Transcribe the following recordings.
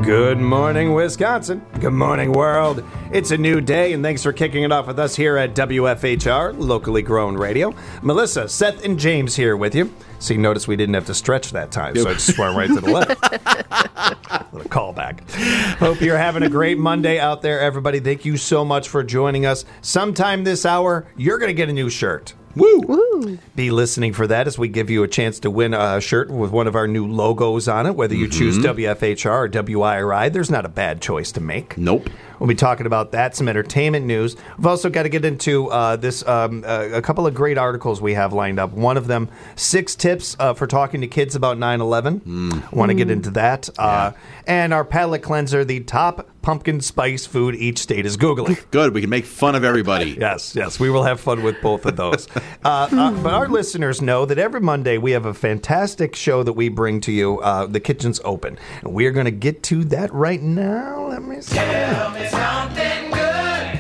Good morning, Wisconsin. Good morning, world. It's a new day, and thanks for kicking it off with us here at WFHR, locally grown radio. Melissa, Seth, and James here with you. So you notice we didn't have to stretch that time, so I just went right to the left. Little callback. Hope you're having a great Monday out there, everybody. Thank you so much for joining us. Sometime this hour, you're going to get a new shirt. Woo! Woo! Be listening for that as we give you a chance to win a shirt with one of our new logos on it, whether you choose WFHR or WIRI. There's not a bad choice to make. Nope. We'll be talking about that, some entertainment news. We've also got to get into a couple of great articles we have lined up. One of them, 6 tips for talking to kids about 9/11. Want to get into that. And our palate cleanser, the top pumpkin spice food each state is Googling. Good. We can make fun of everybody. Yes. We will have fun with both of those. But our listeners know that every Monday we have a fantastic show that we bring to you. The Kitchen's Open. And we're going to get to that right now. Let me see. Tell me something good.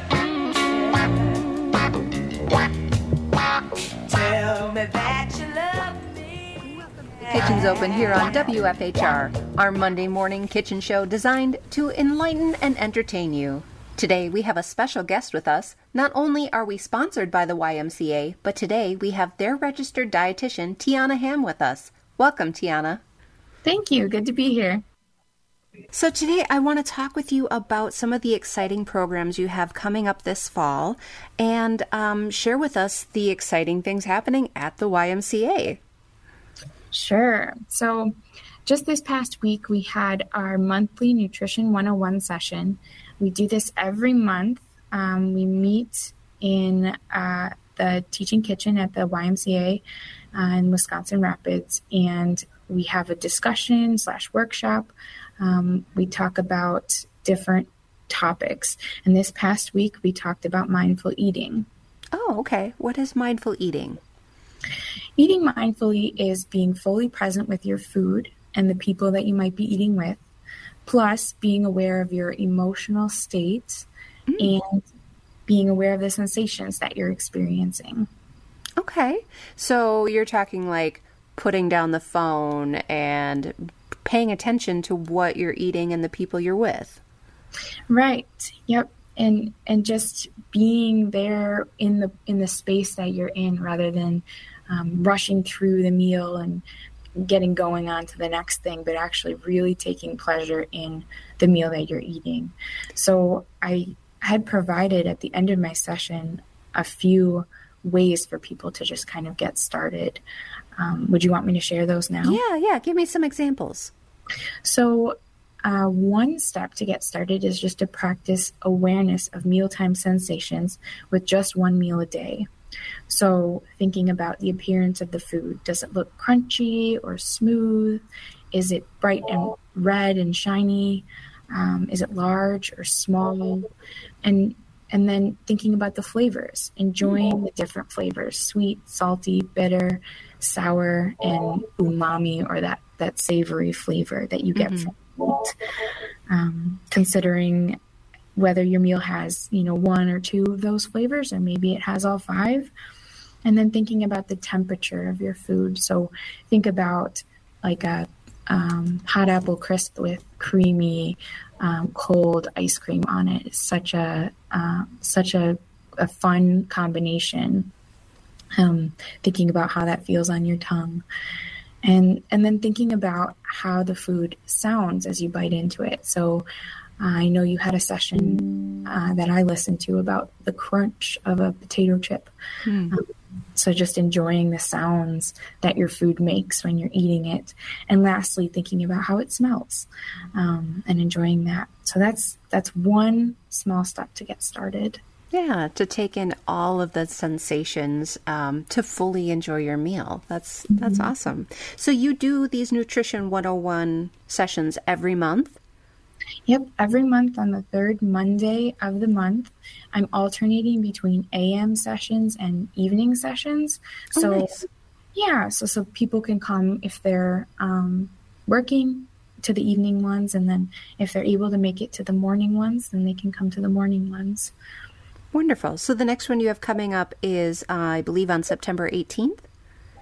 Tell me that you love me. Kitchen's Open here on WFHR, our Monday morning kitchen show designed to enlighten and entertain you. Today we have a special guest with us. Not only are we sponsored by the YMCA, but today we have their registered dietitian, Tiana Ham, with us. Welcome, Tiana. Thank you. Good to be here. So today I want to talk with you about some of the exciting programs you have coming up this fall and share with us the exciting things happening at the YMCA. Sure. So just this past week, we had our monthly Nutrition 101 session. We do this every month. We meet in the teaching kitchen at the YMCA in Wisconsin Rapids, and we have a discussion/workshop. We talk about different topics. And this past week, we talked about mindful eating. Oh, okay. What is mindful eating? Eating mindfully is being fully present with your food and the people that you might be eating with, plus being aware of your emotional state and being aware of the sensations that you're experiencing. Okay. So you're talking like putting down the phone and paying attention to what you're eating and the people you're with. Right. Yep. And just being there in the space that you're in rather than rushing through the meal and getting going on to the next thing, but actually really taking pleasure in the meal that you're eating. So I had provided at the end of my session a few ways for people to just kind of get started. Would you want me to share those now? Yeah. Give me some examples. So one step to get started is just to practice awareness of mealtime sensations with just one meal a day. So thinking about the appearance of the food. Does it look crunchy or smooth? Is it bright and red and shiny? Is it large or small? And then thinking about the flavors, enjoying the different flavors, sweet, salty, bitter, sour, and umami, or that savory flavor that you get from meat. Considering whether your meal has, 1 or 2 of those flavors, or maybe it has all 5. And then thinking about the temperature of your food. So think about like a hot apple crisp with creamy, cold ice cream on it. It's such a fun combination. Thinking about how that feels on your tongue. And then thinking about how the food sounds as you bite into it. So I know you had a session that I listened to about the crunch of a potato chip. So just enjoying the sounds that your food makes when you're eating it. And lastly, thinking about how it smells and enjoying that. So that's one small step to get started. Yeah, to take in all of the sensations to fully enjoy your meal. That's awesome. So you do these Nutrition 101 sessions every month? Yep, every month on the 3rd Monday of the month. I'm alternating between AM sessions and evening sessions. So, nice. Yeah, so people can come if they're working to the evening ones, and then if they're able to make it to the morning ones, then they can come to the morning ones. Wonderful. So the next one you have coming up is, I believe, on September 18th?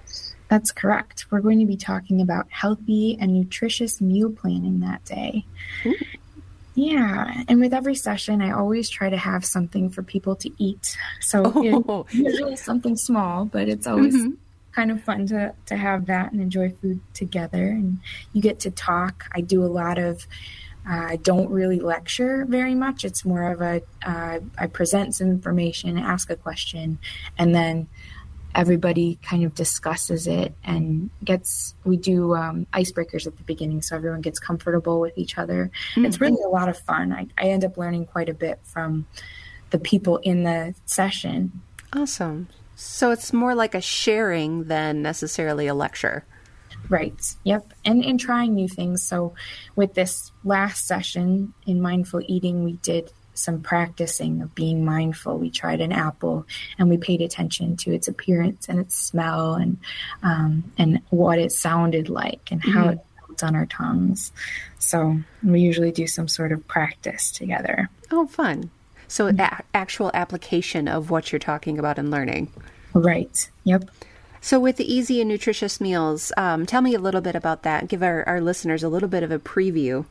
That's correct. We're going to be talking about healthy and nutritious meal planning that day. Ooh. Yeah. And with every session, I always try to have something for people to eat. So it's usually something small, but it's always kind of fun to have that and enjoy food together. And you get to talk. I do a lot of, I don't really lecture very much. It's more of I present some information, ask a question, and then everybody kind of discusses it and we do icebreakers at the beginning so everyone gets comfortable with each other. It's really a lot of fun. I end up learning quite a bit from the people in the session. Awesome. So it's more like a sharing than necessarily a lecture. Right. Yep. And trying new things. So with this last session in mindful eating, we did some practicing of being mindful. We tried an apple and we paid attention to its appearance and its smell and what it sounded like and how it felt on our tongues. So we usually do some sort of practice together. Oh, fun. So actual application of what you're talking about and learning. Right. Yep. So with the easy and nutritious meals, tell me a little bit about that. Give our listeners a little bit of a preview.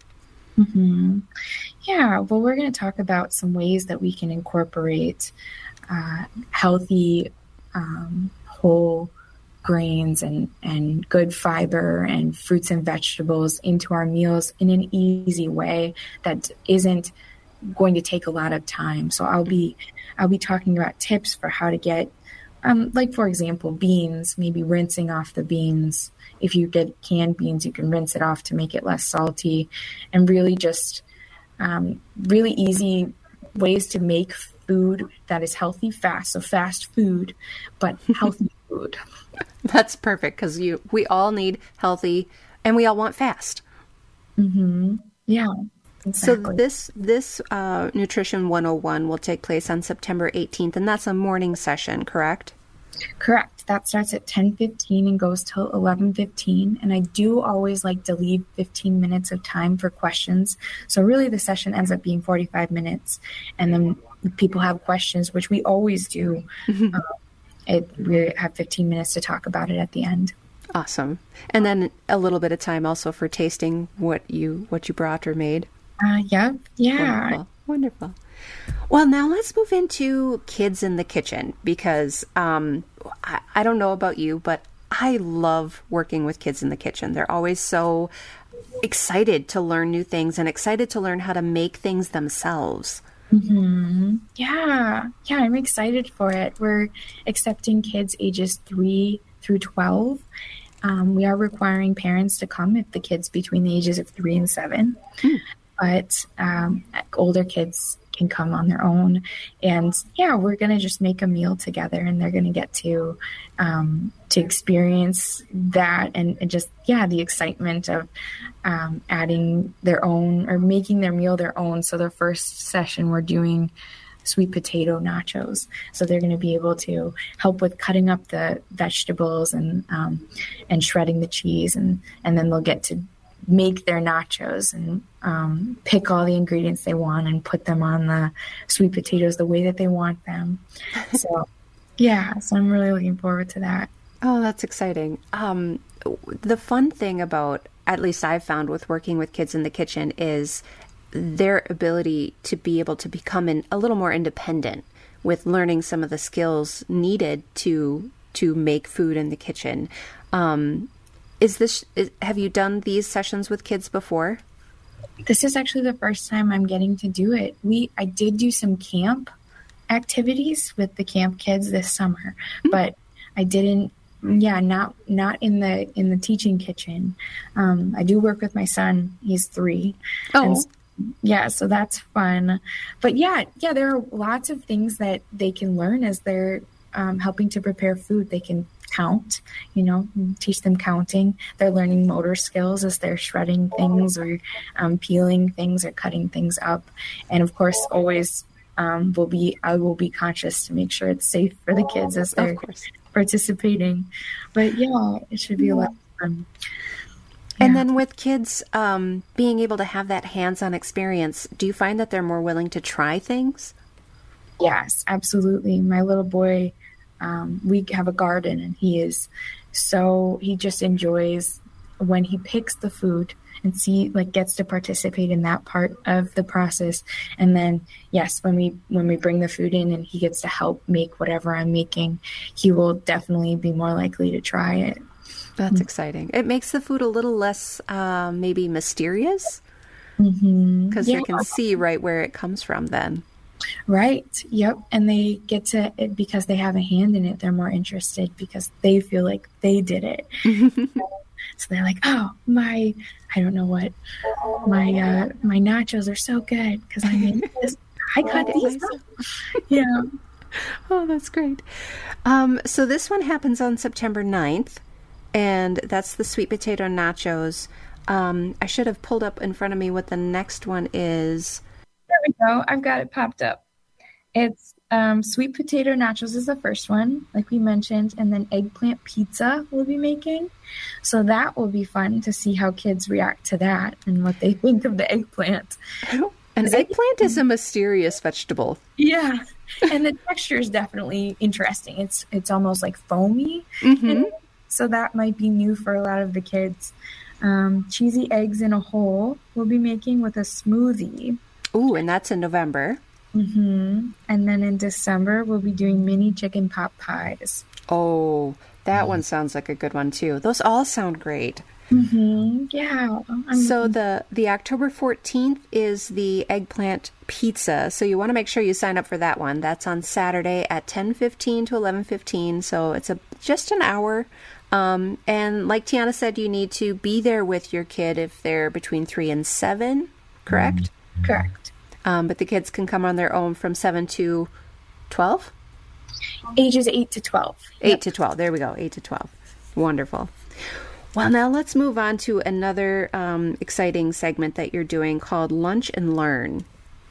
Yeah, well, we're going to talk about some ways that we can incorporate healthy, whole grains and good fiber and fruits and vegetables into our meals in an easy way that isn't going to take a lot of time. So I'll be talking about tips for how to get, like, for example, beans, maybe rinsing off the beans. If you get canned beans, you can rinse it off to make it less salty, and really just really easy ways to make food that is healthy fast. So fast food, but healthy food. That's perfect because we all need healthy and we all want fast. Yeah. Exactly. So this Nutrition 101 will take place on September 18th, and that's a morning session, correct? Correct. That starts at 10:15 and goes till 11:15. And I do always like to leave 15 minutes of time for questions. So really the session ends up being 45 minutes. And then people have questions, which we always do. We have 15 minutes to talk about it at the end. Awesome. And then a little bit of time also for tasting what you brought or made. Yeah. Wonderful. Well, now let's move into kids in the kitchen because I don't know about you, but I love working with kids in the kitchen. They're always so excited to learn new things and excited to learn how to make things themselves. Yeah, I'm excited for it. We're accepting kids ages 3 through 12. We are requiring parents to come if the kids between the ages of 3 and 7. But older kids can come on their own. And yeah, we're going to just make a meal together and they're going to get to experience that and just, the excitement of adding their own or making their meal their own. So the first session, we're doing sweet potato nachos. So they're going to be able to help with cutting up the vegetables and shredding the cheese. And then they'll get to make their nachos and pick all the ingredients they want and put them on the sweet potatoes the way that they want them. So so I'm really looking forward to that. Oh, that's exciting. The fun thing about, at least I've found with working with kids in the kitchen, is their ability to be able to become a little more independent with learning some of the skills needed to make food in the kitchen. Have you done these sessions with kids before? This is actually the first time I'm getting to do it. I did do some camp activities with the camp kids this summer, but I didn't. Not in the teaching kitchen. I do work with my son. He's 3. Oh. And so that's fun. But there are lots of things that they can learn as they're helping to prepare food. They can count, teach them counting. They're learning motor skills as they're shredding things or peeling things or cutting things up. And of course, always I will be conscious to make sure it's safe for the kids as they're participating. But it should be a lot of fun. And then with kids being able to have that hands-on experience, do you find that they're more willing to try things? Yes, absolutely. My little boy, we have a garden and he is So he just enjoys when he picks the food and gets to participate in that part of the process. And then, yes, when we bring the food in and he gets to help make whatever I'm making, he will definitely be more likely to try it. That's exciting. It makes the food a little less maybe mysterious because they can see right where it comes from then. Right. Yep. And they get to it because they have a hand in it. They're more interested because they feel like they did it. So they're like, oh, my nachos are so good because I made this. I cut these up. Yeah. Oh, that's great. So this one happens on September 9th, and that's the sweet potato nachos. I should have pulled up in front of me what the next one is. There we go. I've got it popped up. It's sweet potato nachos is the first one, like we mentioned, and then eggplant pizza we'll be making. So that will be fun to see how kids react to that and what they think of the eggplant. An eggplant is a mysterious vegetable. Yeah, and the texture is definitely interesting. It's almost like foamy, so that might be new for a lot of the kids. Cheesy eggs in a hole we'll be making with a smoothie. Ooh, and that's in November. And then in December, we'll be doing mini chicken pot pies. Oh, that one sounds like a good one, too. Those all sound great. Yeah. So the October 14th is the eggplant pizza. So you want to make sure you sign up for that one. That's on Saturday at 10:15 to 11:15. So it's just an hour. And like Tiana said, you need to be there with your kid if they're between 3 and 7, correct? Correct. But the kids can come on their own from 7 to 12? Ages 8 to 12. 8 to 12. There we go. 8 to 12. Wonderful. Well, now let's move on to another exciting segment that you're doing called Lunch and Learn.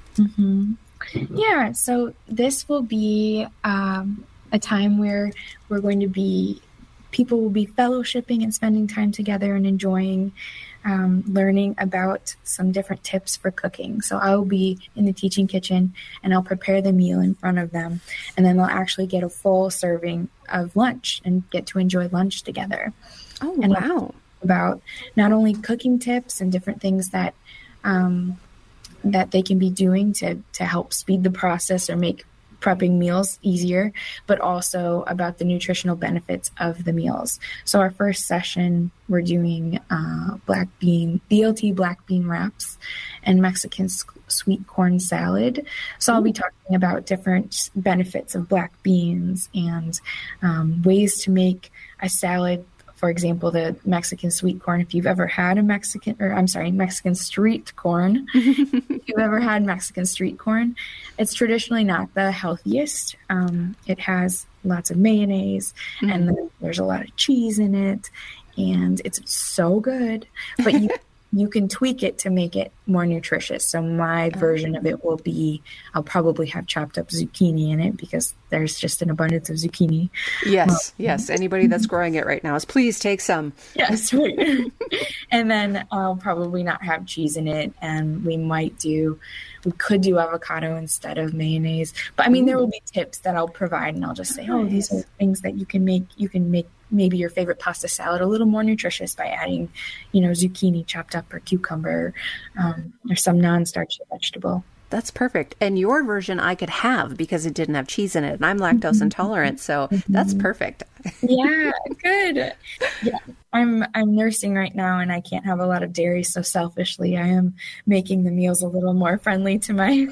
Yeah. So this will be a time where people will be fellowshipping and spending time together and enjoying learning about some different tips for cooking. So I will be in the teaching kitchen and I'll prepare the meal in front of them. And then they'll actually get a full serving of lunch and get to enjoy lunch together. Oh, and wow. About not only cooking tips and different things that that they can be doing to help speed the process or make prepping meals easier, but also about the nutritional benefits of the meals. So our first session, we're doing BLT black bean wraps and Mexican sweet corn salad. So I'll be talking about different benefits of black beans and ways to make a salad. For example, the Mexican sweet corn, if you've ever had Mexican street corn, if you've ever had Mexican street corn, it's traditionally not the healthiest. It has lots of mayonnaise and then there's a lot of cheese in it and it's so good, but you can tweak it to make it more nutritious. So my version of it will be, I'll probably have chopped up zucchini in it because there's just an abundance of zucchini. Yes. Anybody that's growing it right now is please take some. Yes, right. And then I'll probably not have cheese in it. And we could do avocado instead of mayonnaise. But I mean, there will be tips that I'll provide and I'll just say, these are things that you can make. You can make maybe your favorite pasta salad a little more nutritious by adding, zucchini chopped up or cucumber or some non-starchy vegetable. That's perfect. And your version I could have because it didn't have cheese in it. And I'm lactose intolerant, so that's perfect. Yeah, good. Yeah, I'm nursing right now and I can't have a lot of dairy, so selfishly I am making the meals a little more friendly to my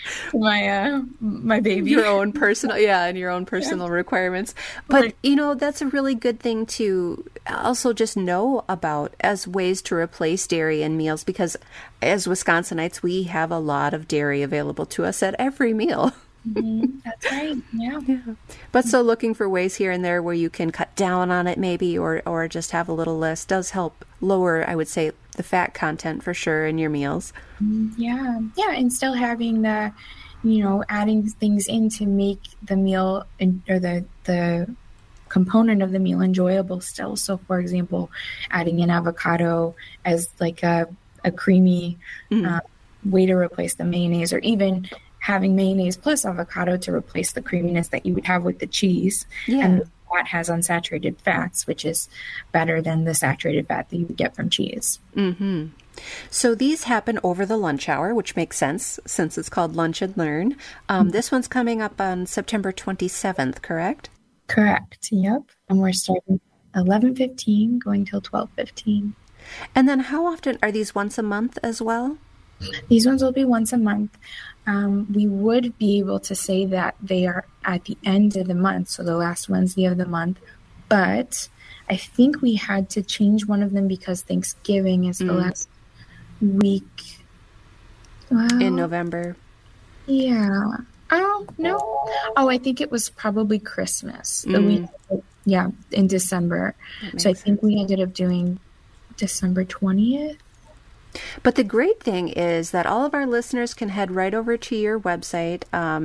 baby. Your own personal requirements. But that's a really good thing to also just know about as ways to replace dairy in meals, because as Wisconsinites we have a lot of dairy available to us at every meal. That's right. Yeah. But so looking for ways here and there where you can cut down on it maybe or just have a little less does help lower, I would say, the fat content for sure in your meals. Yeah. And still having the, adding things in to make the meal or the component of the meal enjoyable still. So for example, adding an avocado as like a creamy way to replace the mayonnaise, or even having mayonnaise plus avocado to replace the creaminess that you would have with the cheese. Yeah. And fat has unsaturated fats, which is better than the saturated fat that you would get from cheese. Mm-hmm. So these happen over the lunch hour, which makes sense since it's called Lunch and Learn. This one's coming up on September 27th, correct? Correct. Yep. And we're starting 11:15, going till 12:15. And then how often are these once a month as well? These ones will be once a month. We would be able to say that they are at the end of the month, so the last Wednesday of the month. But I think we had to change one of them because Thanksgiving is the last week. Well, In November. Yeah. Oh, no. Oh, I think it was probably Christmas. The week, yeah, in December. So I think we ended up doing December 20th. But the great thing is that all of our listeners can head right over to your website,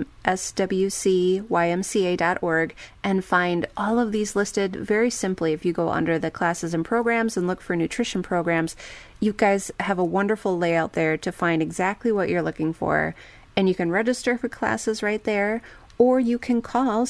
swcymca.org, and find all of these listed very simply. If you go under the classes and programs and look for nutrition programs, you guys have a wonderful layout there to find exactly what you're looking for. And you can register for classes right there, or you can call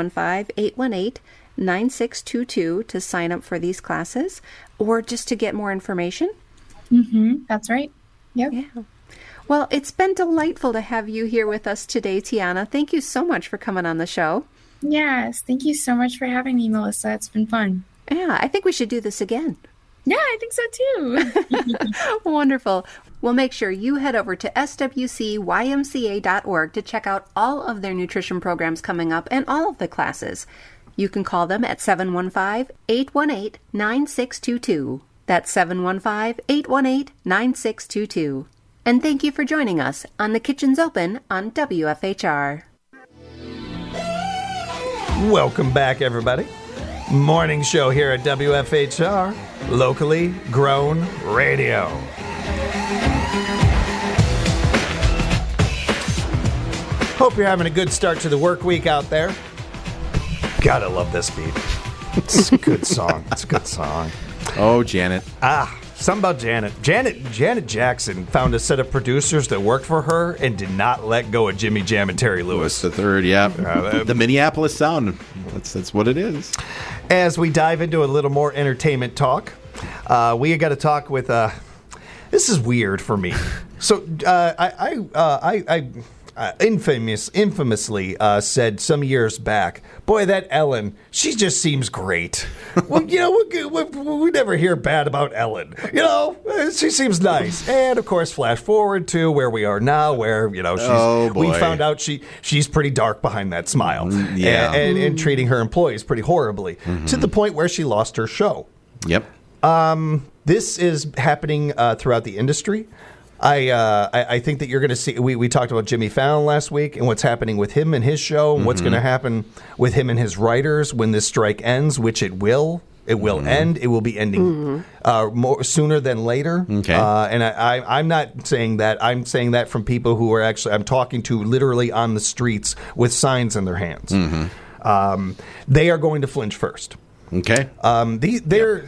715-818-9622 to sign up for these classes, or just to get more information. That's right. Yep. Yeah. Well, it's been delightful to have you here with us today, Tiana. Thank you so much for coming on the show. Yes. Thank you so much for having me, Melissa. It's been fun. Yeah, I think we should do this again. Yeah, I think so too. Wonderful. We'll make sure you head over to swcymca.org to check out all of their nutrition programs coming up and all of the classes. You can call them at 715-818-9622. That's 715-818-9622. And thank you for joining us on The Kitchen's Open on WFHR. Welcome back, everybody. Morning show here at WFHR, locally grown radio. Hope you're having a good start to the work week out there. Gotta love this beat. It's a good song. It's a good song. Oh, Janet. Something about Janet. Janet Jackson found a set of producers that worked for her and did not let go of Jimmy Jam and Terry Lewis. The third, yeah. The Minneapolis sound. That's what it is. As we dive into a little more entertainment talk, we got to talk with. This is weird for me. So I infamously said some years back, boy, that Ellen, she just seems great. Well, you know, we never hear bad about Ellen. You know, she seems nice. And, of course, flash forward to where we are now, where, you know, we found out she's pretty dark behind that smile. Yeah. And treating her employees pretty horribly, to the point where she lost her show. Yep. This is happening throughout the industry. I think that you're going to see. We talked about Jimmy Fallon last week and what's happening with him and his show, and what's going to happen with him and his writers when this strike ends, which it will. It will end. It will be ending more sooner than later. Okay. And I'm not saying that. I'm saying that from people who are actually. I'm talking to literally on the streets with signs in their hands. They are going to flinch first. Okay. The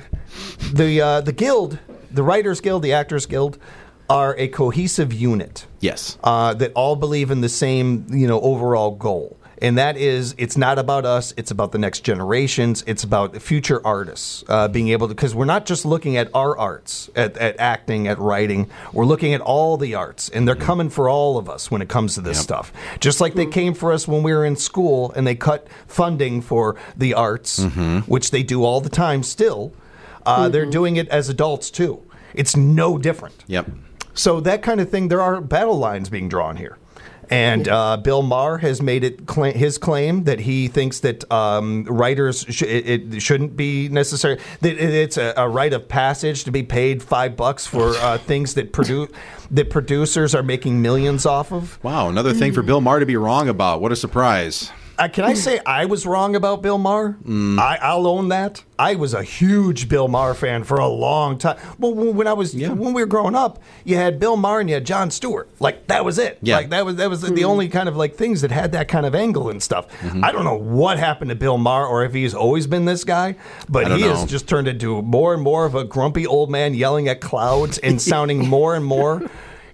guild, the Writers Guild, the Actors Guild, are a cohesive unit. Yes. That all believe in the same, overall goal. And that is, it's not about us, it's about the next generations, it's about the future artists being able to, because we're not just looking at our arts, at acting, at writing, we're looking at all the arts, and they're coming for all of us when it comes to this stuff. Just like they came for us when we were in school, and they cut funding for the arts, which they do all the time still, they're doing it as adults too. It's no different. Yep. So that kind of thing, there are battle lines being drawn here. And Bill Maher has made it his claim that he thinks that writers it shouldn't be necessary. That it's a rite of passage to be paid $5 for things that producers are making millions off of. Wow, another thing for Bill Maher to be wrong about. What a surprise. Can I say I was wrong about Bill Maher? I'll own that. I was a huge Bill Maher fan for a long time. Well, when we were growing up, you had Bill Maher and you had Jon Stewart. Like that was it. Yeah. Like that was the only kind of like things that had that kind of angle and stuff. I don't know what happened to Bill Maher or if he's always been this guy, but he has just turned into more and more of a grumpy old man yelling at clouds and sounding more and more.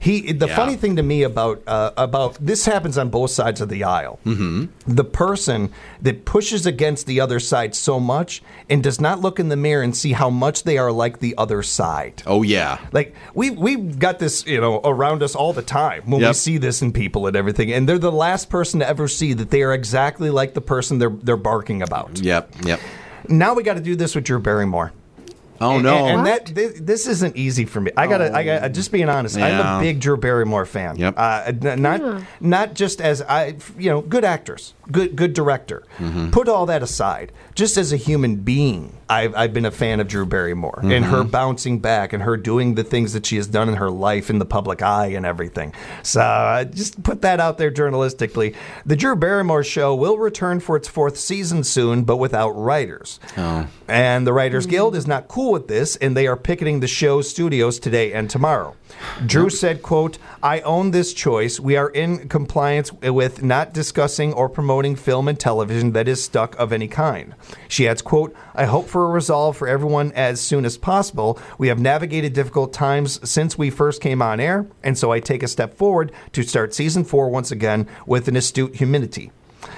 The funny thing to me about this happens on both sides of the aisle. Mm-hmm. The person that pushes against the other side so much and does not look in the mirror and see how much they are like the other side. Oh, yeah. Like, we've got this, around us all the time when we see this in people and everything, and they're the last person to ever see that they are exactly like the person they're barking about. Yep. Now we got to do this with Drew Barrymore. Oh, no. And this isn't easy for me. I gotta just being honest. Yeah. I'm a big Drew Barrymore fan. Yep. Not just as good actress, good director. Mm-hmm. Put all that aside. Just as a human being, I've been a fan of Drew Barrymore and her bouncing back and her doing the things that she has done in her life in the public eye and everything. So just put that out there journalistically. The Drew Barrymore show will return for its 4th season soon, but without writers. Oh. And the Writers Guild is not cool with this, and they are picketing the show's studios today and tomorrow. Drew said, quote, "I own this choice. We are in compliance with not discussing or promoting film and television that is stuck of any kind." She adds, quote, "I hope for a resolve for everyone as soon as possible. We have navigated difficult times since we first came on air, and so I take a step forward to start season 4 once again with an astute humility.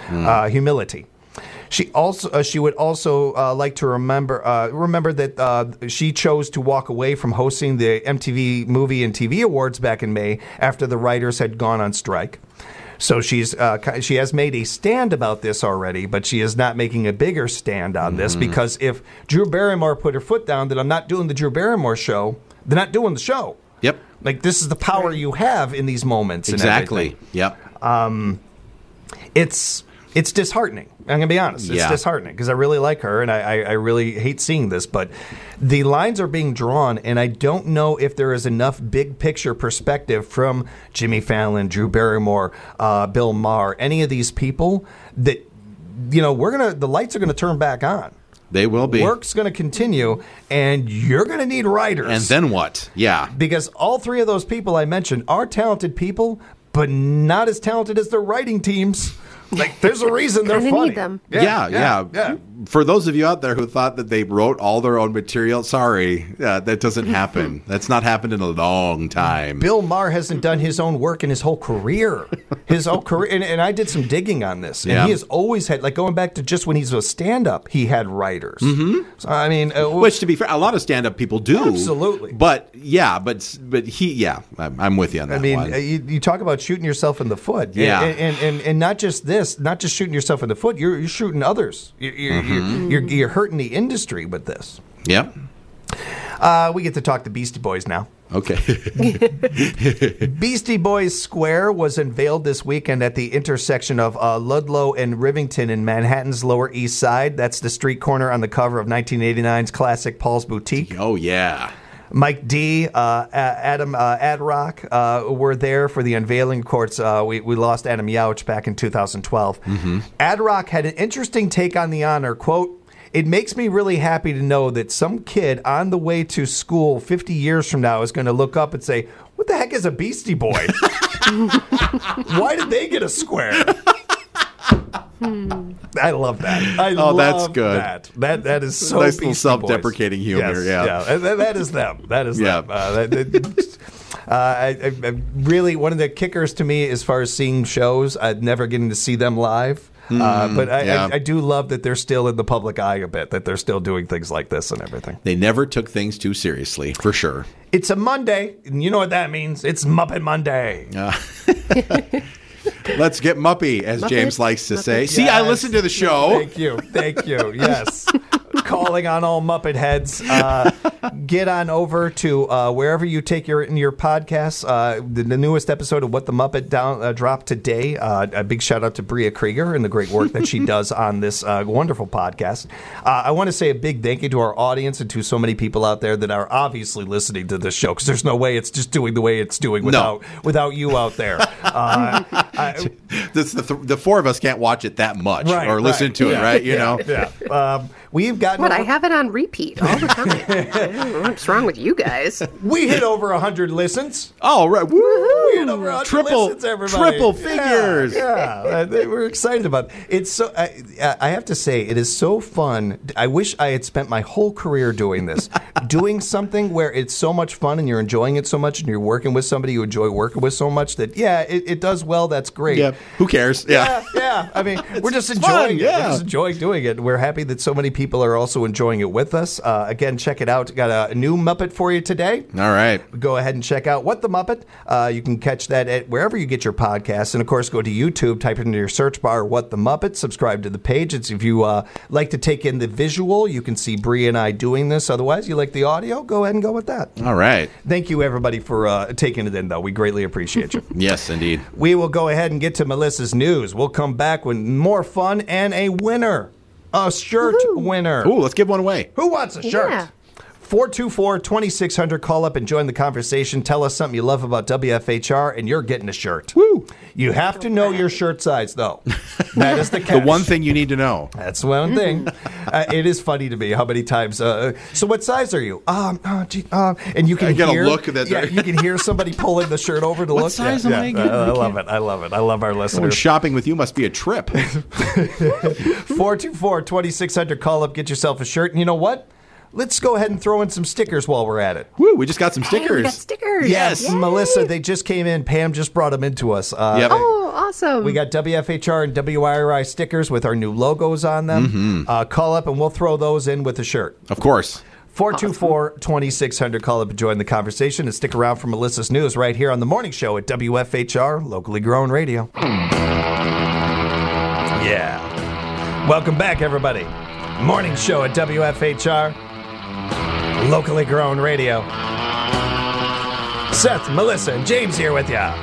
She would also like to remember that she chose to walk away from hosting the MTV Movie and TV Awards back in May after the writers had gone on strike. So she has made a stand about this already, but she is not making a bigger stand on this because if Drew Barrymore put her foot down that I'm not doing the Drew Barrymore show, they're not doing the show. Yep. Like, this is the power you have in these moments. Exactly. And everything. Yep. It's disheartening. I'm going to be honest. It's disheartening because I really like her and I really hate seeing this. But the lines are being drawn, and I don't know if there is enough big picture perspective from Jimmy Fallon, Drew Barrymore, Bill Maher, any of these people that, the lights are going to turn back on. They will be. Work's going to continue, and you're going to need writers. And then what? Yeah. Because all 3 of those people I mentioned are talented people, but not as talented as their writing teams. Like, there's a reason they're funny. Need them. Yeah. For those of you out there who thought that they wrote all their own material, sorry, that doesn't happen. That's not happened in a long time. Bill Maher hasn't done his own work in his whole career. And I did some digging on this. And he has always had, like, going back to just when he's a stand-up, he had writers. Mm-hmm. So, I mean... which, to be fair, a lot of stand-up people do. Absolutely. But he, I'm with you on that one. I mean, you talk about shooting yourself in the foot. Yeah. And not just this, not just shooting yourself in the foot, you're shooting others. You're hurting the industry with this. Yep. We get to talk to Beastie Boys now. Okay. Beastie Boys Square was unveiled this weekend at the intersection of Ludlow and Rivington in Manhattan's Lower East Side. That's the street corner on the cover of 1989's classic Paul's Boutique. Oh, yeah. Mike D, Adam Adrock were there for the unveiling. Of course, we lost Adam Yauch back in 2012. Mm-hmm. Adrock had an interesting take on the honor. Quote, "It makes me really happy to know that some kid on the way to school 50 years from now is going to look up and say, what the heck is a Beastie Boy? Why did they get a square?" I love that. That's good. That is so nice little self-deprecating humor. Yes, yeah. That is them. That is them. I really, one of the kickers to me as far as seeing shows, never getting to see them live. But I do love that they're still in the public eye a bit, that they're still doing things like this and everything. They never took things too seriously, for sure. It's a Monday, and you know what that means. It's Muppet Monday. Let's get Muppy, as James likes to say. See, I listened to the show. Thank you. Yes. Calling on all Muppet heads. Get on over to wherever you take your podcasts. The newest episode of What the Muppet dropped today. A big shout out to Bria Krieger and the great work that she does on this wonderful podcast. I want to say a big thank you to our audience and to so many people out there that are obviously listening to this show, because there's no way it's just doing the way it's doing without you out there. The 4 of us can't watch it that much or listen to it, right? You know? Yeah. We've gotten What? I have it on repeat all the time. I don't know what's wrong with you guys? we hit over 100 listens. Oh, right. Woo! We hit over 100 listens, everybody. Triple figures. Yeah. We're excited about it. It's so. I have to say, it is so fun. I wish I had spent my whole career doing this, doing something where it's so much fun and you're enjoying it so much, and you're working with somebody you enjoy working with so much that it does well. That's great. Yeah. Who cares? Yeah. I mean, we're just enjoying fun, it. yeah. We're just enjoying doing it. We're happy that so many people are also enjoying it with us. Again, check it out. Got a new Muppet for you today. All right. Go ahead and check out What the Muppet. You can catch that at wherever you get your podcasts. And, of course, go to YouTube, type it into your search bar, What the Muppet, subscribe to the page. It's if you like to take in the visual, you can see Bree and I doing this. Otherwise, you like the audio, go ahead and go with that. All right. Thank you, everybody, for taking it in, though. We greatly appreciate you. Yes, indeed. We will go ahead and get to Melissa's news. We'll come back with more fun and a winner. A shirt winner. Ooh, let's give one away. Who wants a shirt? Yeah. 424-2600. Call up and join the conversation. Tell us something you love about WFHR, and you're getting a shirt. Woo! You have to know your shirt size, though. That is the catch. The one thing you need to know. That's one thing. It is funny to me how many times. So, what size are you? And you can I gotta hear. look at that. Yeah, you can hear somebody pulling the shirt over to What look. size am I again? I love it. I love it. I love our Going listeners. shopping with you must be a trip. 424-2600. Call up, get yourself a shirt, and you know what? Let's go ahead and throw in some stickers while we're at it. Woo, we just got some Hey, we stickers. got stickers. Yes, Yay. Melissa, they just came in. Pam just brought them into us. Yep. Oh, awesome. We got WFHR and WIRI stickers with our new logos on them. Call up and we'll throw those in with the shirt. Of course. 424-2600. Call up and join the conversation and stick around for Melissa's news right here on the morning show at WFHR, locally grown radio. Yeah. Welcome back, everybody. Morning show at WFHR, locally grown radio. Seth, Melissa, and James here with ya.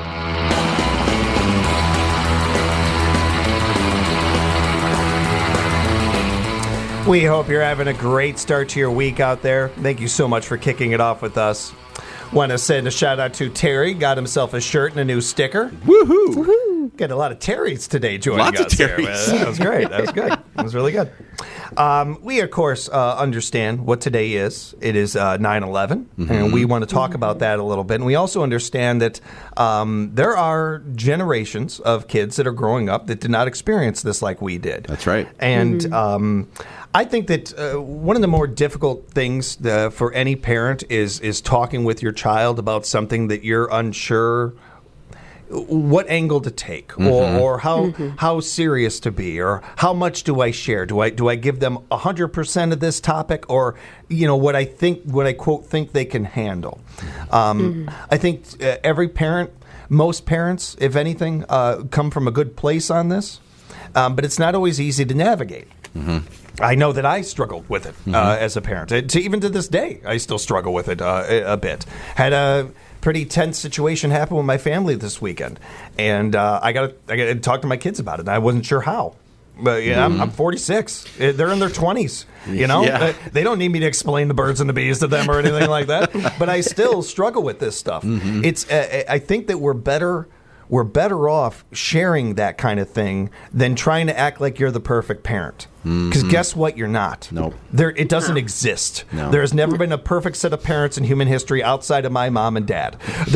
We hope you're having a great start to your week out there. Thank you so much for kicking it off with us. Want to send a shout out to Terry. Got himself a shirt and a new sticker. Woohoo! Got a lot of Terrys today joining Lots of us. Here. Terrys. That was great. That was good. It was really good. We, of course, understand what today is. It is 9/11, and we want to talk about that a little bit. And we also understand that there are generations of kids that are growing up that did not experience this like we did. That's right. And I think that one of the more difficult things for any parent is talking with your child about something that you're unsure what angle to take, or how serious to be, or how much do I share? Do I give them 100% of this topic, or what I quote think they can handle? I think every parent, most parents, if anything, come from a good place on this, but it's not always easy to navigate. I know that I struggled with it as a parent. Even to this day, I still struggle with it a bit. Had a pretty tense situation happen with my family this weekend, and I got to talk to my kids about it. And I wasn't sure how. But I'm 46. They're in their 20s. Yeah. They don't need me to explain the birds and the bees to them or anything like that. But I still struggle with this stuff. It's I think that we're better off sharing that kind of thing than trying to act like you're the perfect parent. Because guess what? You're not. Nope. It doesn't exist. No. There has never been a perfect set of parents in human history outside of my mom and dad.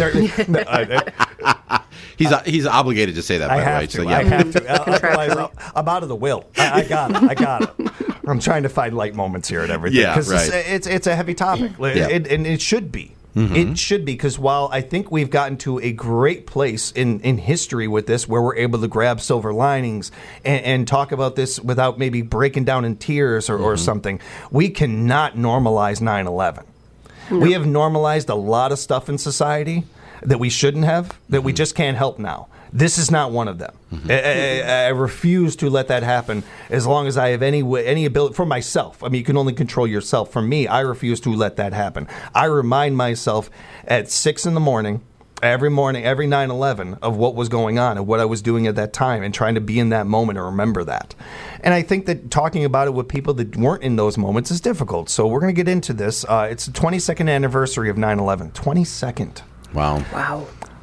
He's obligated to say that, by I the way. have to. So, yeah. I have to. Otherwise, I'm out of the will. I got it. I'm trying to find light moments here and everything. Yeah, right. It's a heavy topic, and it should be. It should be, because while I think we've gotten to a great place in history with this, where we're able to grab silver linings and talk about this without maybe breaking down in tears or something, we cannot normalize 9/11. No. We have normalized a lot of stuff in society that we shouldn't have, that we just can't help now. This is not one of them. I refuse to let that happen as long as I have any ability for myself. I mean, you can only control yourself. For me, I refuse to let that happen. I remind myself at 6 a.m, every morning, every 9/11, of what was going on and what I was doing at that time, and trying to be in that moment and remember that. And I think that talking about it with people that weren't in those moments is difficult. So we're going to get into this. It's the 22nd anniversary of 9/11. 22nd. Wow.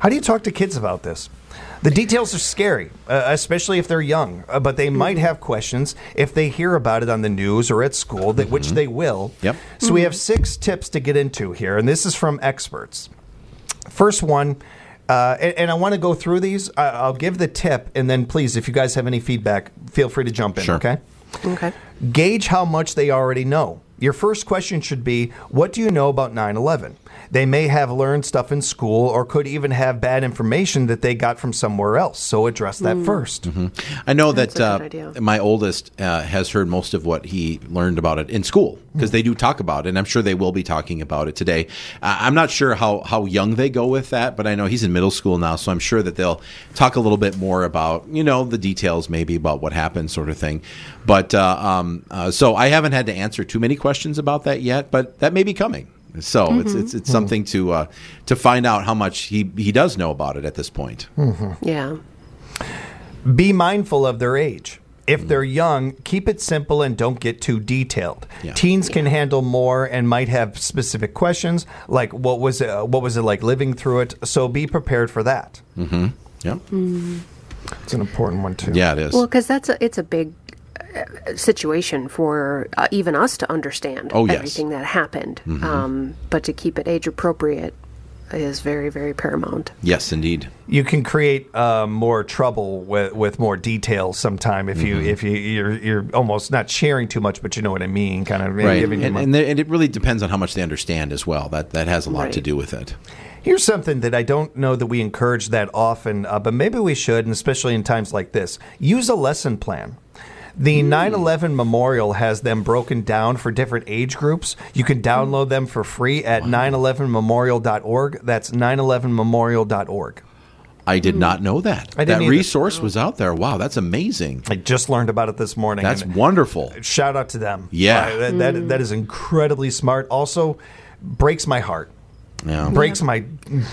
How do you talk to kids about this? The details are scary, especially if they're young, but they might have questions if they hear about it on the news or at school, which they will. Yep. So we have 6 tips to get into here, and this is from experts. First one, and I want to go through these. I'll give the tip, and then please, if you guys have any feedback, feel free to jump in, Sure. okay? Okay. Gauge how much they already know. Your first question should be, what do you know about 9/11? They may have learned stuff in school or could even have bad information that they got from somewhere else. So address that first. I know That's that a good idea. my oldest has heard most of what he learned about it in school because they do talk about it, and I'm sure they will be talking about it today. I'm not sure how young they go with that, but I know he's in middle school now, so I'm sure that they'll talk a little bit more about, the details maybe about what happened sort of thing. But so I haven't had to answer too many questions about that yet, but that may be coming. So it's something to find out how much he does know about it at this point. Yeah. Be mindful of their age. If they're young, keep it simple and don't get too detailed. Yeah. Teens can handle more and might have specific questions, like what was it like living through it? So be prepared for that. Yep. It's an important one too. Yeah, it is. Well, because it's a big situation for even us to understand Oh, yes. everything that happened. But to keep it age appropriate is very, very paramount. Yes, indeed. You can create more trouble with more details sometime if you're almost not sharing too much, but you know what I mean, kind of Right. giving them And it really depends on how much they understand as well. That has a lot to Right. do with it. Here's something that I don't know that we encourage that often, but maybe we should, and especially in times like this. Use a lesson plan. The 9/11 Memorial has them broken down for different age groups. You can download them for free at 911memorial.org. That's 911memorial.org. I did not know that. I didn't That either. resource was out there. Wow, that's amazing. I just learned about it this morning. That's and wonderful. shout out to them. Yeah. That is incredibly smart. Also, breaks my heart. Yeah. Breaks my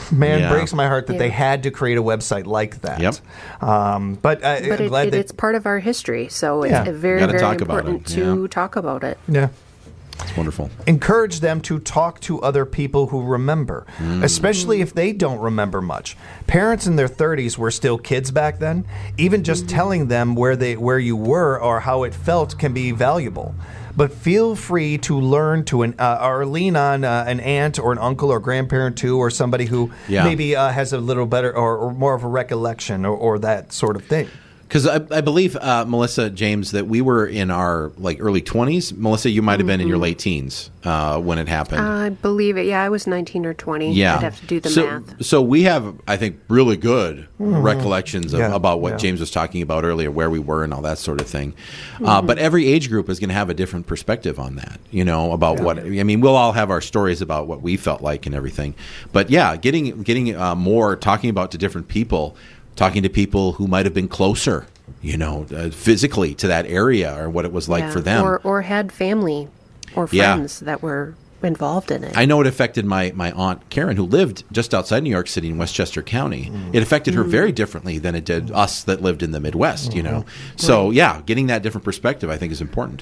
heart that Yeah. they had to create a website like that. Yep. But But I'm glad it's part of our history, so Yeah. it's very, Gotta very talk about important it, to yeah. talk about it. yeah. It's wonderful. Encourage them to talk to other people who remember, especially if they don't remember much. Parents in their 30s were still kids back then. Even just telling them where you were or how it felt can be valuable. But feel free to learn to or lean on an aunt or an uncle or grandparent too, or somebody who Yeah. maybe has a little better or more of a recollection or that sort of thing. Because I believe, Melissa, James, that we were in our early 20s. Melissa, you might have been in your late teens when it happened. I believe it. Yeah, I was 19 or 20. Yeah. I'd have to do the so, math. So we have, I think, really good recollections Yeah, about what yeah. James was talking about earlier, where we were and all that sort of thing. But every age group is going to have a different perspective on that, about what, I mean, we'll all have our stories about what we felt like and everything. But yeah, getting more, talking about to different people, talking to people who might have been closer, physically to that area or what it was like Yeah. for them. Or had family or Yeah. friends that were involved in it. I know it affected my aunt Karen, who lived just outside New York City in Westchester County. It affected her very differently than it did us that lived in the Midwest, So, yeah, getting that different perspective, I think, is important.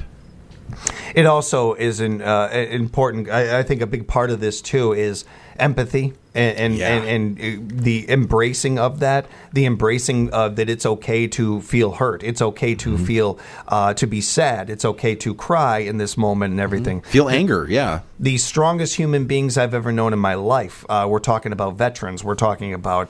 It also is important. I think a big part of this too is empathy and the embracing of that. The embracing of that it's okay to feel hurt. It's okay to feel to be sad. It's okay to cry in this moment and everything. Feel anger, yeah. The strongest human beings I've ever known in my life. We're talking about veterans. We're talking about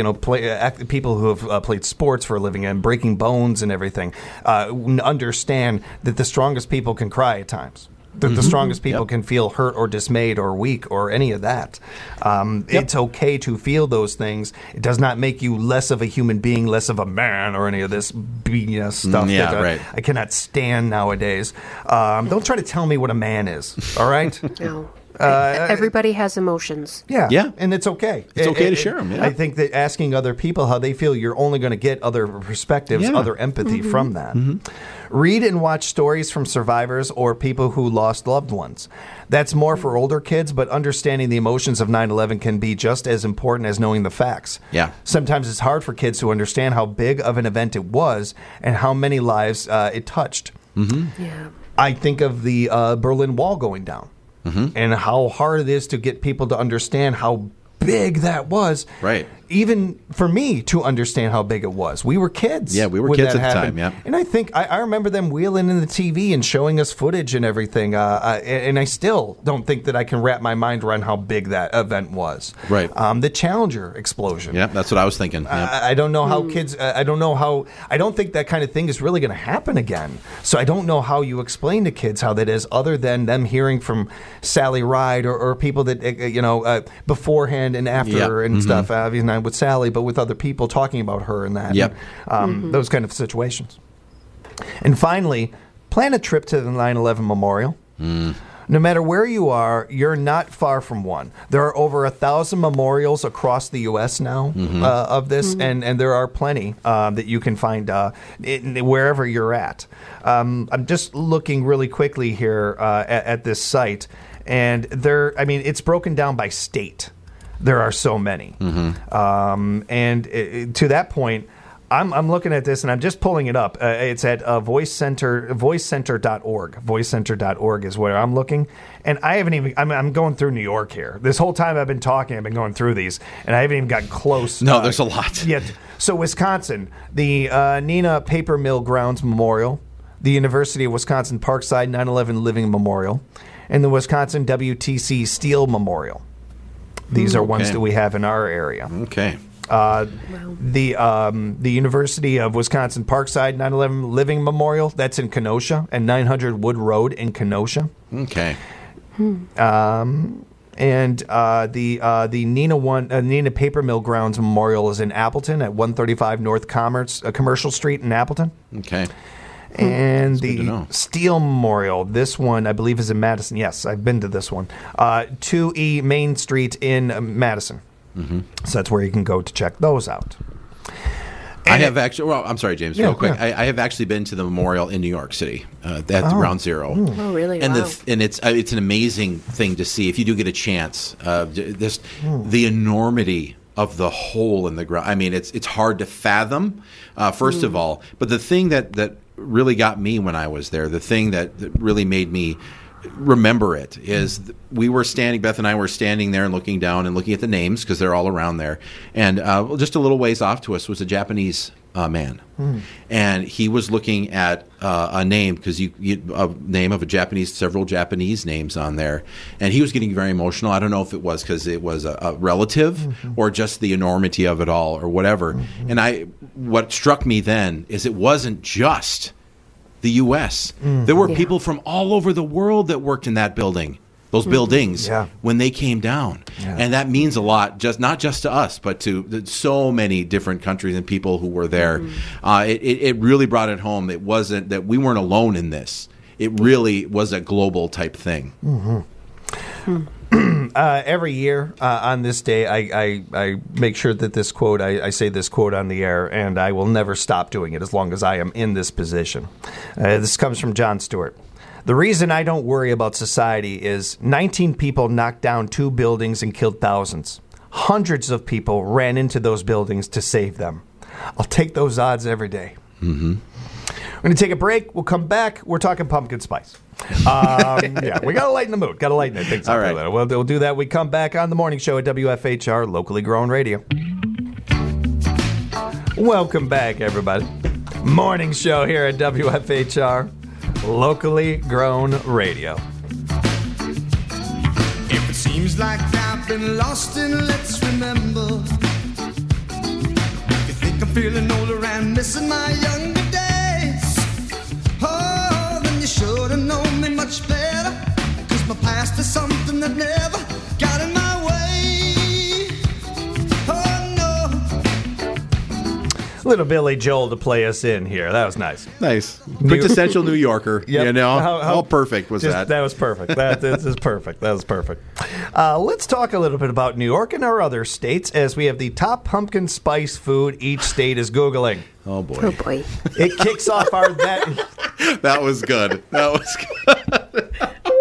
people who have played sports for a living and breaking bones and everything. Understand that the strongest people can cry at times. That the strongest people can feel hurt or dismayed or weak or any of that. It's okay to feel those things. It does not make you less of a human being, less of a man, or any of this BS stuff Yeah, that right. I cannot stand nowadays. Don't try to tell me what a man is, all right? No. Everybody has emotions. Yeah. And it's okay. It's okay to share 'em, yeah. I think that asking other people how they feel, you're only going to get other perspectives, Yeah. other empathy from that. Read and watch stories from survivors or people who lost loved ones. That's more for older kids, but understanding the emotions of 9/11 can be just as important as knowing the facts. Yeah. Sometimes it's hard for kids to understand how big of an event it was and how many lives it touched. Yeah. I think of the Berlin Wall going down and how hard it is to get people to understand how big that was. Right. Even for me to understand how big it was. We were kids. Yeah, we were when kids that at the happened. time, yeah. And I think I remember them wheeling in the TV and showing us footage and everything. And I still don't think that I can wrap my mind around how big that event was. Right. The Challenger explosion. Yeah, that's what I was thinking. Yep. I don't know how kids. I don't know how. I don't think that kind of thing is really going to happen again. So I don't know how you explain to kids how that is, other than them hearing from Sally Ride or people that beforehand and after and stuff. Obviously not with Sally, but with other people talking about her and that. Yep. And, those kind of situations. And finally, plan a trip to the 9/11 Memorial. No matter where you are, you're not far from one. There are over 1,000 memorials across the U.S. now of this, and there are plenty that you can find wherever you're at. I'm just looking really quickly here at this site, and it's broken down by state. There are so many. To that point, I'm looking at this and I'm just pulling it up. It's at voicecenter.org. Voicecenter.org is where I'm looking. And I haven't even, I'm going through New York here. This whole time I've been talking, I've been going through these, and I haven't even gotten close. No, there's a lot. Yet. So Wisconsin, the Neenah Paper Mill Grounds Memorial, the University of Wisconsin Parkside 9/11 Living Memorial, and the Wisconsin WTC Steel Memorial. These are ones that we have in our area. Okay. The University of Wisconsin Parkside 9/11 Living Memorial, that's in Kenosha, and 900 Wood Road in Kenosha. Okay. And the Neenah Paper Mill Grounds Memorial is in Appleton at 135 North Commercial Street in Appleton. Okay. And That's good to the know. Steel Memorial, this one I believe is in Madison. Yes, I've been to this one. 2E Main Street in Madison. So that's where you can go to check those out. I have actually. Well, I'm sorry, James. Yeah, real quick, yeah. I have actually been to the memorial in New York City at Ground Zero. Oh, really? And Wow. it's an amazing thing to see if you do get a chance. The enormity of the hole in the ground. I mean, it's hard to fathom. First of all, but the thing that really got me when I was there, the thing that really made me remember it is Beth and I were standing there and looking down and looking at the names because they're all around there, and just a little ways off to us was a Japanese man, and he was looking at a name because a name of several Japanese names on there, and he was getting very emotional. I don't know if it was because it was a relative or just the enormity of it all or whatever. And what struck me then is it wasn't just the U.S. There were people from all over the world that worked in that building, those buildings, when they came down. Yeah. And that means a lot, not just to us, but to so many different countries and people who were there. It really brought it home. It wasn't that we weren't alone in this. It really was a global type thing. Every year on this day, I make sure that this quote, I say this quote on the air, and I will never stop doing it as long as I am in this position. This comes from Jon Stewart. The reason I don't worry about society is 19 people knocked down 2 buildings and killed thousands. Hundreds of people ran into those buildings to save them. I'll take those odds every day. We're going to take a break. We'll come back. We're talking pumpkin spice. We got to lighten the mood. Got to lighten things up a little. We'll do that. We come back on the morning show at WFHR, locally grown radio. Welcome back, everybody. Morning show here at WFHR, locally grown radio. If it seems like I've been lost, then let's remember. If you think I'm feeling older and missing my younger days, oh, then you should have known me much better. 'Cause my past is something that never got in my way. Oh, no. Little Billy Joel to play us in here. That was nice. Nice. Quintessential New Yorker. Yep. You know, how perfect was that? That was perfect. This is perfect. That was perfect. Let's talk a little bit about New York and our other states as we have the top pumpkin spice food each state is Googling. Oh, boy. Oh, boy. It kicks off our... That was good. That was good.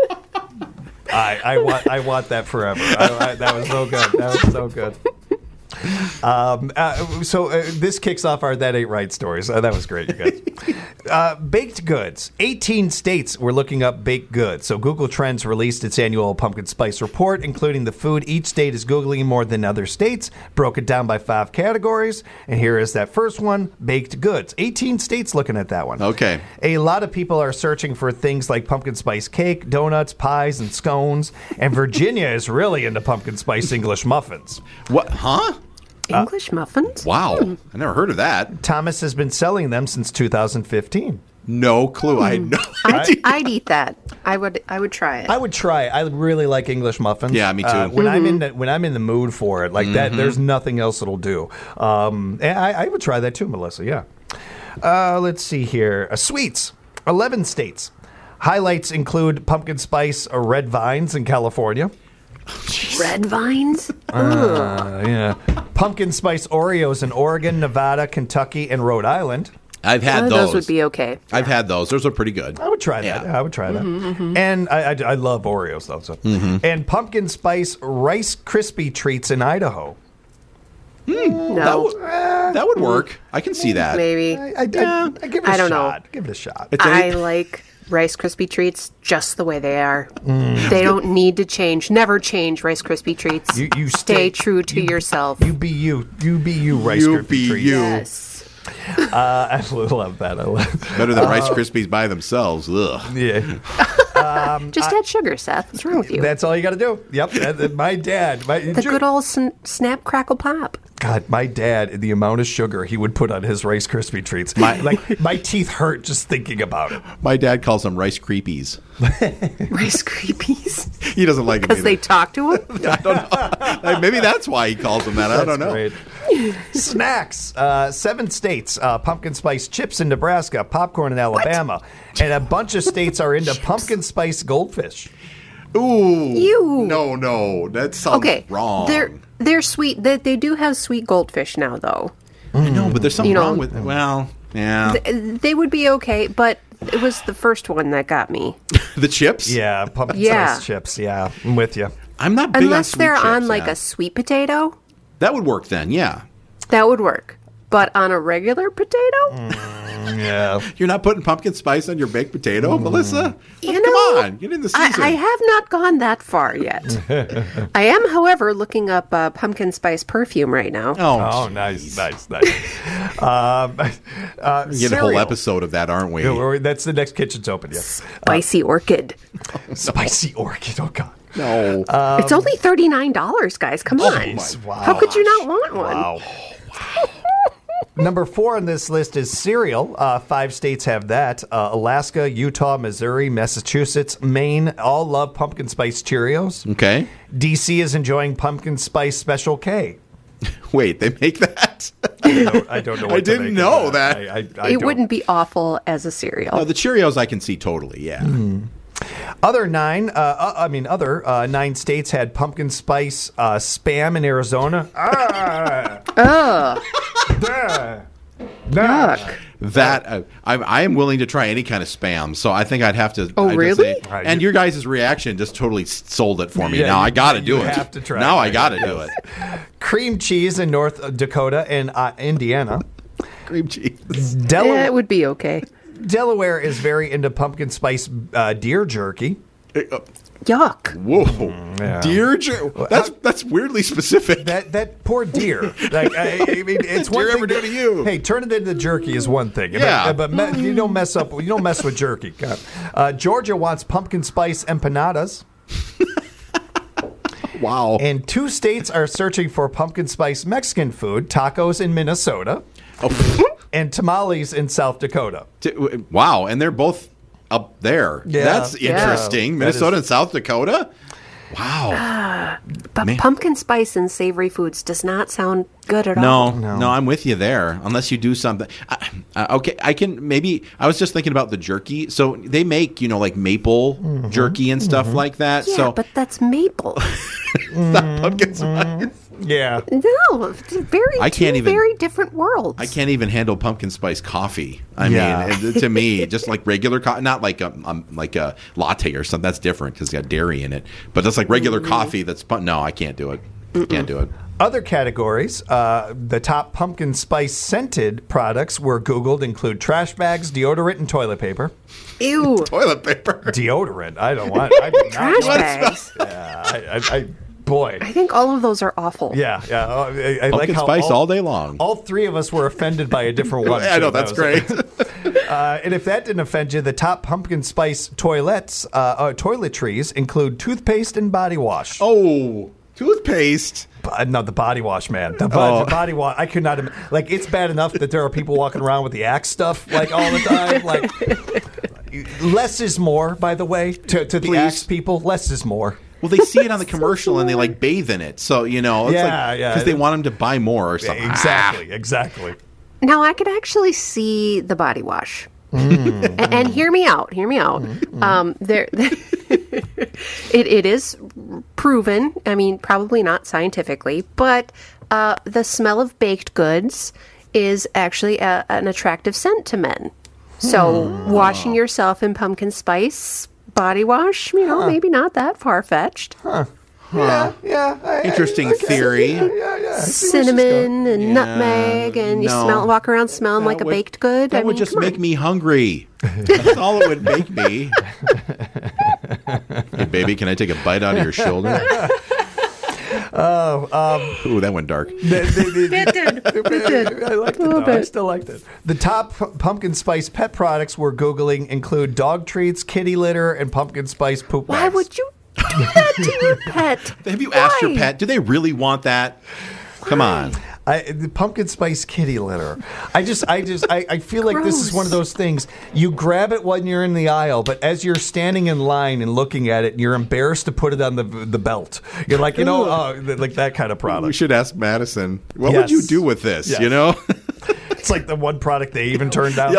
I want that forever. That was so good. That was so good. This kicks off our That Ain't Right stories. That was great, you guys. Baked goods. 18 states were looking up baked goods. So Google Trends released its annual pumpkin spice report, including the food each state is Googling more than other states, broke it down by 5 categories. And here is that first one, baked goods. 18 states looking at that one. Okay. A lot of people are searching for things like pumpkin spice cake, donuts, pies, and scones. And Virginia is really into pumpkin spice English muffins. What? Huh? English muffins? Wow. I never heard of that. Thomas has been selling them since 2015. No clue. I had no idea. I'd eat that. I would try it. I would try it. I really like English muffins. Yeah, me too. When I'm in the mood for it, like that, there's nothing else that'll do. And I would try that too, Melissa. Yeah. Let's see here. Sweets. 11 states. Highlights include pumpkin spice red vines in California. Red vines? Yeah. Pumpkin spice Oreos in Oregon, Nevada, Kentucky, and Rhode Island. I've had those. Those would be okay. I've had those. Those are pretty good. I would try that. Yeah. I would try that. And I love Oreos, though. So. And pumpkin spice Rice Krispie treats in Idaho. No. That would work. I can see that. Maybe. I give it a I don't shot. know. Give it a shot. I like Rice Krispie treats just the way they are. They don't need to change. Never change Rice Krispie treats. You stay true to yourself. You be you. You be you, Rice You Krispie be treats. you. Yes. I absolutely love that. I love Better than Rice Krispies by themselves. Ugh. Yeah. Just add sugar, Seth. What's wrong with you? That's all you got to do. Yep. My dad. The good old snap, crackle, pop. God, my dad, the amount of sugar he would put on his Rice Krispie treats. My teeth hurt just thinking about it. My dad calls them Rice Creepies. Rice Krispies. He doesn't like them Because they either. talk to him? I don't know. Like, maybe that's why he calls them that. I don't know. Great. Snacks. 7 states. Pumpkin spice chips in Nebraska, popcorn in Alabama. And a bunch of states are into pumpkin spice goldfish. Ooh. Ew. No. That sounds wrong. They're sweet. They do have sweet goldfish now, though. I know, but there's something You know, wrong with well, yeah. They would be okay, but it was the first one that got me. The chips? Yeah, pumpkin Yeah. spice chips. Yeah, I'm with you. I'm not big on Unless sweet they're chips, on like yeah. a sweet potato, That would work then, yeah. that would work. But on a regular potato? Yeah. You're not putting pumpkin spice on your baked potato, Melissa? You Come know, on, get in the season. I have not gone that far yet. I am, however, looking up pumpkin spice perfume right now. Oh, nice. Get a Cereal. whole episode of that, aren't we? That's the next kitchen's open. Yeah. Spicy orchid. Spicy orchid. Oh God. No. It's only $39, guys. Come on. Wow. How could you not want one? Wow. Number 4 on this list is cereal. 5 states have that. Alaska, Utah, Missouri, Massachusetts, Maine all love pumpkin spice Cheerios. Okay. DC is enjoying pumpkin spice Special K. Wait, they make that? I don't know. What I to didn't make know of that. I It don't. wouldn't be awful as a cereal. No, the Cheerios I can see totally, yeah. Other 9 states had pumpkin spice Spam in Arizona. Yuck. That I am willing to try any kind of Spam, so I think I'd have to. Oh, I'd just really? say- and your guys' reaction just totally sold it for me. Yeah, now I got to you do it. have to try Now it. I got to do it. Cream cheese in North Dakota and Indiana. Cream cheese. Yeah, it would be okay. Delaware is very into pumpkin spice deer jerky. Yuck. Whoa, Yeah. deer jerky. That's weirdly specific. That poor deer. Like I mean, it's one deer thing ever do to you? Hey, turn it into jerky is one thing. Yeah. but you don't mess up. You don't mess with jerky. God. Georgia wants pumpkin spice empanadas, Wow. and 2 states are searching for pumpkin spice Mexican food: tacos in Minnesota and tamales in South Dakota. Wow, and they're both up there. Yeah. That's Yeah. interesting. That Minnesota is- and South Dakota. Wow. But Man. pumpkin spice and savory foods does not sound good at No, all. no, I'm with you there. Unless you do something. Okay, I can maybe. I was just thinking about the jerky. So they make like maple jerky and stuff like that. Yeah, so but that's maple. not pumpkin spice. Yeah. No, it's I can't even- very different worlds. I can't even handle pumpkin spice coffee. I Yeah. mean, to me, just like regular coffee, not like a latte or something. That's different because it's got dairy in it. But just like regular coffee, no, I can't do it. Can't do it. Other categories, the top pumpkin spice scented products were Googled include trash bags, deodorant, and toilet paper. Ew. Toilet paper. Deodorant, I don't want. I do not Trash want- bags. Yeah, boy. I think all of those are awful. Yeah. I like Pumpkin how spice all day long. All three of us were offended by a different one. I know, too. that's That was- great. And if that didn't offend you, the top pumpkin spice toiletries include toothpaste and body wash. Oh, toothpaste. No, the body wash, man. The body wash. I could not. Like, it's bad enough that there are people walking around with the Axe stuff like all the time. Like, less is more. By the way, to the Please. Axe people, less is more. Well, they see it on the commercial and they like bathe in it. So, it's Yeah, like, yeah. because they want them to buy more or something. Exactly. Now, I could actually see the body wash. And hear me out. It is proven, I mean, probably not scientifically, but the smell of baked goods is actually an attractive scent to men. So washing yourself in pumpkin spice body wash, maybe not that far-fetched. Yeah. Interesting theory. Yeah. Cinnamon and nutmeg, and you walk around smelling like a baked good. That would just make me hungry. That's all it would make me. Hey, baby, can I take a bite out of your shoulder? Ooh, that went dark. It did. I liked it, though. I still liked it. The top pumpkin spice pet products we're Googling include dog treats, kitty litter, and pumpkin spice poop bags. Why would you do that to your pet? Have you asked your pet, do they really want that? Come on. The pumpkin spice kitty litter. I feel like this is one of those things. You grab it when you're in the aisle, but as you're standing in line and looking at it, you're embarrassed to put it on the belt. You're like, like that kind of We product. should ask Madison. What would you do with this? Yes. It's like the one product they even turned down.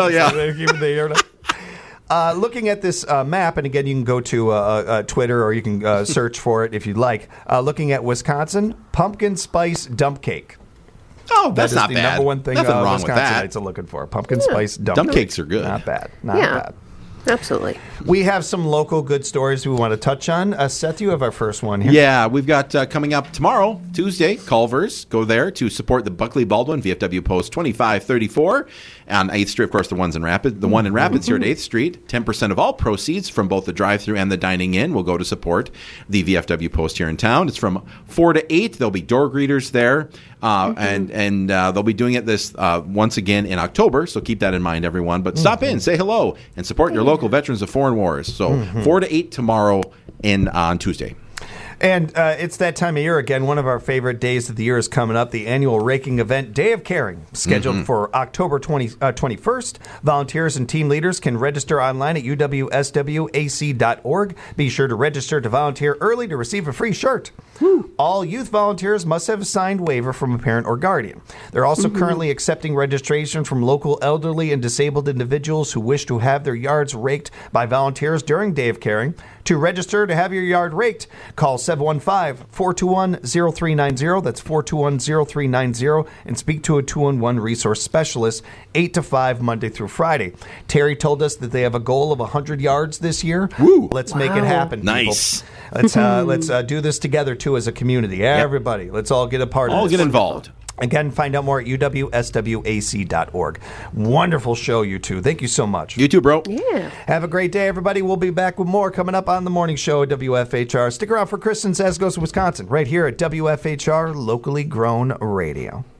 Looking at this map, and again, you can go to Twitter or you can search for it if you'd like. Looking at Wisconsin, pumpkin spice dump cake. Oh, that's That is not the bad. number one thing Nothing wrong with that. Wisconsinites are looking for. Pumpkin spice dump Dump cake. cakes are good. Not bad. Absolutely. We have some local good stories we want to touch on. Seth, you have our first one here. Yeah, we've got coming up tomorrow, Tuesday, Culver's. Go there to support the Buckley Baldwin VFW Post 2534 on 8th Street. Of course, the one in Rapids here at 8th Street. 10% of all proceeds from both the drive-thru and the dining in will go to support the VFW Post here in town. It's from 4 to 8. There'll be door greeters there, and they'll be doing it this once again in October. So keep that in mind, everyone. But stop in, say hello, and support your local veterans of foreign wars. So 4 to 8 tomorrow on Tuesday. And it's that time of year again. One of our favorite days of the year is coming up, the annual raking event, Day of Caring, scheduled for October 21st. Volunteers and team leaders can register online at uwswac.org. Be sure to register to volunteer early to receive a free shirt. All youth volunteers must have a signed waiver from a parent or guardian. They're also currently accepting registration from local elderly and disabled individuals who wish to have their yards raked by volunteers during Day of Caring. To register to have your yard raked, call 715-421-0390. That's 421-0390. And speak to a 211 resource specialist, 8 to 5, Monday through Friday. Terry told us that they have a goal of 100 yards this year. Woo. Let's make it happen, people. Nice. Let's do this together, too, as a community. Everybody, let's all get a part of this. All get involved. Again, find out more at uwswac.org. Wonderful show, you two. Thank you so much. You too, bro. Yeah. Have a great day, everybody. We'll be back with more coming up on the morning show at WFHR. Stick around for Kristen Says Goes to Wisconsin, right here at WFHR, locally grown radio.